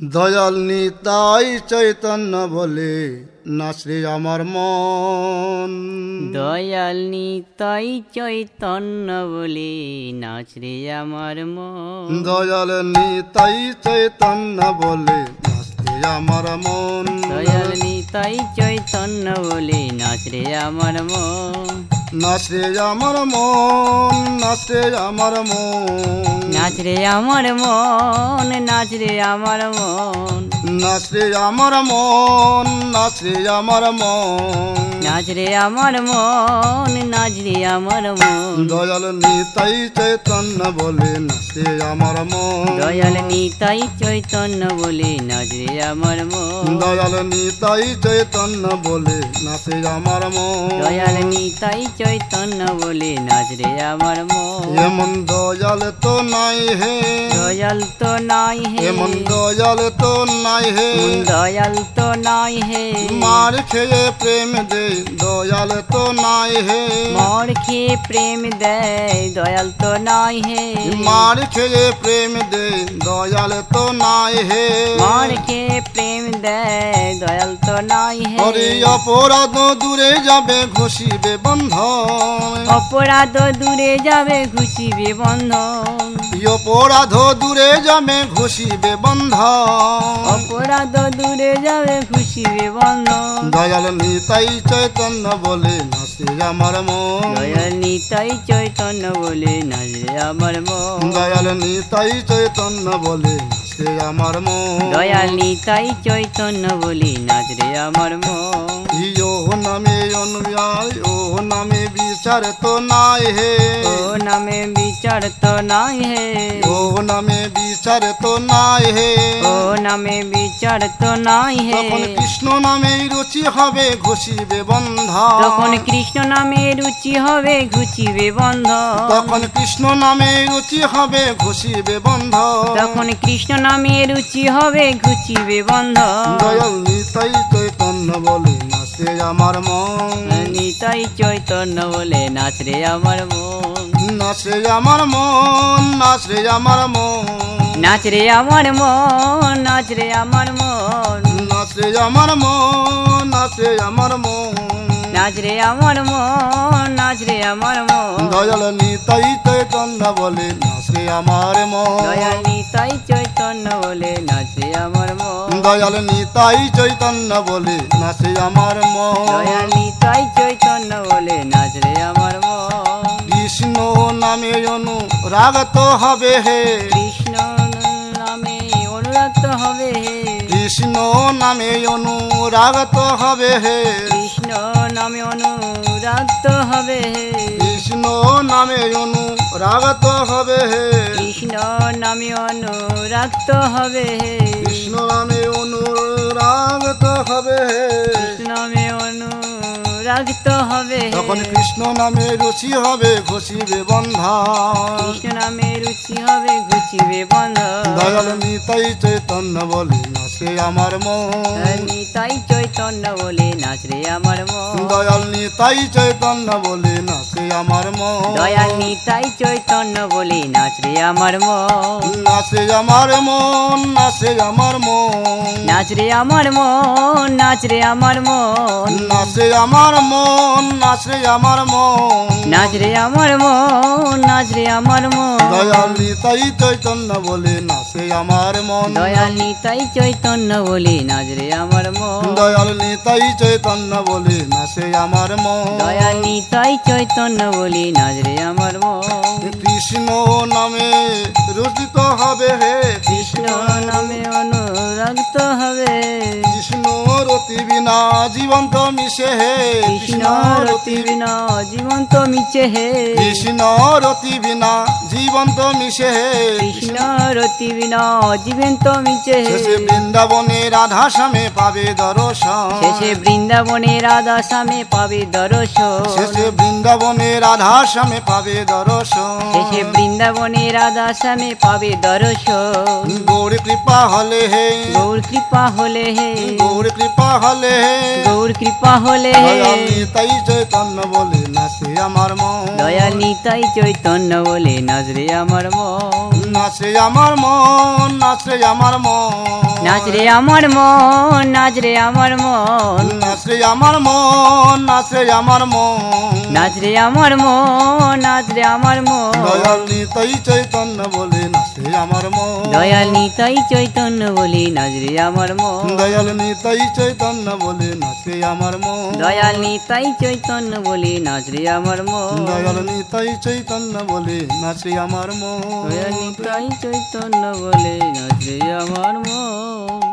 দয়াল নিতাই চৈতন্য বলে নাচরে আমার মন। দয়াল নিতাই চৈতন্য বলে নাচরে আমার মন। দয়াল নিতাই চৈতন্য বলে নাচরে আমার মন। দয়াল নিতাই চৈতন্য বলে নাচরে আমার মন। নাচরে আমার মন, নাচরে আমার মন, নাচরে আমার মন, নাচরে আমার মন, নাচরে আমার মন, নাচরে আমার মন, নাচরে আমার মন, নাচরে আমার মন। দয়াল নিতাই চৈতন্য বলে নাচরে আমার মন। দয়াল নিতাই চৈতন্য বলে নাচরে আমার মন। দয়াল নিতাই চৈতন্য বলে নাচে আমার মন। দয়াল নিতাই চৈতন্য বলে নাচরে আমার মন। এমন দয়াল তো নাই হে, দয়াল তো নাই হে, এমন দয়াল তো নাই হে, দয়াল তো নাই হে, মার খেয়ে প্রেম দে দয়াল তো নাই হে, মর খেয়ে প্রেম দেয় দয়াল তো নাই হে, মার খেয়ে প্রেম দে দয়াল তো নাই হে, মর খেয়ে প্রেম দেয় দয়াল তো নাই হে। হরি অপরাধ দূরে যাবে ঘষিবে বন্ধন। অপরাধ দূরে যাবে ঘুষিবে বন্ধন। অপরাধ দূরে যাবে ঘষিবে বন্ধন। অপরাধ দূরে যাবে ঘুষিবে বন্ধন। দয়াল নিতাই চৈতন্য বলে নাচে আমার মন। দয়াল নিতাই চৈতন্য বলে নাচে আমার মন। দয়াল নিতাই চৈতন্য বলে নাচে আমার মন। দয়াল নিতাই চৈতন্য বলে নাচরে আমার মন। ইয়ো নামে অনুযায়ী ও নামে বিচার তো নাই হে, ও নামে বিচার তো নাই হে, ও নামে বিচার তো নাই হে, ও নামে বিচার তো নাই হে। তখন কৃষ্ণ নামে রুচি হবে ঘষিবে বন্ধন। তখন কৃষ্ণ নামে রুচি হবে ঘুচিবে বন্ধন। তখন কৃষ্ণ নামে রুচি হবে ঘষিবে বন্ধন। তখন কৃষ্ণ নামে রুচি হবে ঘুচিবে বন্ধন। দয়াল নিতাই চৈতন্য বলে নাচে আমার মন। নিতাই চৈতন্য বলে নাচরে আমার মন। নাচে আমার মন, নাচে আমার মন, নাচরে আমার মন, নাচরে আমার মন, নাচে আমার মন, নাচে আমার মন। নাচরে আমার মন, নাচরে আমার মন। দয়াল নিতাই চৈতন্য বলে নাচে আমার মন। দয়াল নিতাই চৈতন্য বলে নাচে আমার মন। দয়াল নিতাই চৈতন্য বলে নাচে আমার মন। দয়াল নিতাই চৈতন্য বলে নাচরে আমার মন। কৃষ্ণ নামে অনুরাগ তো হবে হে, কৃষ্ণ নামে অনুরক্ত হবে হে, কৃষ্ণ নামে অনুরাগ তো হবে হে, কৃষ্ণ নামে অনুরক্ত হবে হে, কৃষ্ণ নামে অনুরাগ তো হবে হে, কৃষ্ণ নামে অনুরক্ত হবে হে, কৃষ্ণ নামে অনুরাগ তো হবে হে। কৃষ্ণ নামে অনুরক্ত হবে হে। তখন কৃষ্ণ নামে রুচি হবে ঘষিবে বন্ধন। কৃষ্ণ নামে রুচি হবে ঘুচিবে বন্ধন। দয়াল নিতাই চৈতন্য বলে নাচে আমার মন। নিতাই চৈতন্য বলে নাচরে আমার মন। দয়াল নিতাই চৈতন্য বলে নাচে আমার মন। দয়াল নিতাই চৈতন্য বলে নাচরে আমার মন। নাচে আমার মন, নাচে আমার মন, নাচরে আমার মন, নাচরে আমার মন, নাচে আমার মন, নাচে আমার মন। নাচরে আমার মন, নাচরে আমার মন। দয়াল নিতাই চৈতন্য বলে নাচে আমার মন। দয়াল নিতাই চৈতন্য বলে নাচরে আমার মন। দয়াল নিতাই চৈতন্য বলে নাচে আমার মন। দয়াল নিতাই চৈতন্য বলে নাচরে আমার মন। কৃষ্ণ নামে রচিত হবে হে, কৃষ্ণ নামে অনুরক্ত হবে, কৃষ্ণ রতি বিনা জীবন্ত মিশে হে, কৃষ্ণ রতি বিনা জীবন্ত মিছে হে, কৃষ্ণ রতি বিনা জীবন্ত মিশে হে। কৃষ্ণ রতি বিনা জীবন্ত মিছে হে। শেষে বৃন্দাবনে রাধা স্বামী পাবে দর্শন। শেষে বৃন্দাবনে রাধা স্বামী পাবে দর্শন। শেষে বৃন্দাবনে রাধা স্বামী পাবে দর্শন। শেষে বৃন্দাবনে রাধা স্বামী পাবে দর্শন। গৌর কৃপা হলে হে, গৌর কৃপা হলে হে, গৌর কৃপা হলে হে। গৌর কৃপা হলে হে। দয়াল নিতাই চৈতন্য বলে নাচে আমার মন। দয়াল নিতাই চৈতন্য বলে নাচরে আমার মন। নাচে আমার মন, নাচে আমার মন, নাচ রে আমার মন, নাচ রে আমার মন, নাচ রে আমার মন, নাচ রে আমার মন, নাচ রে আমার মন, নাচ রে আমার মন। দয়াল নিতাই চৈতন্য বলে নাচ রে আমার মন, দয়াল নিতাই চৈতন্য বলে নাচ রে আমার মন, দয়াল নিতাই চৈতন্য বলে নাচ রে আমার মন, দয়াল নিতাই চৈতন্য বলে নাচ রে আমার মন, দয়াল নিতাই চৈতন্য বলে নাচ রে আমার মন। দয়াল নিতাই চৈতন্য বলে নাচ রে আমার মন।